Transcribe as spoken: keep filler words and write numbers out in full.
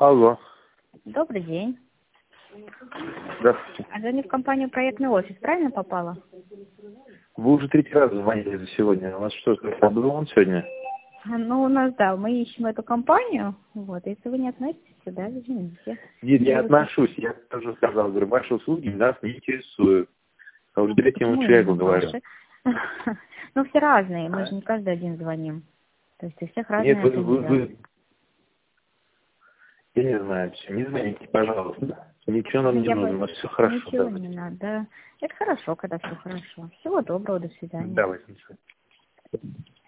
Алло. Добрый день. Здравствуйте. А я не в компанию «Проектный офис», правильно попала? Вы уже третий раз звонили за сегодня. У вас что, какой-то облом сегодня? Ну, у нас, да, мы ищем эту компанию. Вот, если вы не относитесь, то да, извините. Нет, я отношусь. Я тоже сказал, говорю, ваши услуги нас не интересуют. А уже третьему Почему человеку именно говорю. ваши? Ну, все разные, мы же не каждый один звоним. То есть у всех Нет, разные вы, вы, организации. вы... Я не знаю, все. Не звоните, пожалуйста. Ничего нам Ну, не я нужно, бы... у нас все хорошо. Ничего не Давайте. надо, да. Это хорошо, когда все хорошо. Всего доброго, до свидания. Давайте.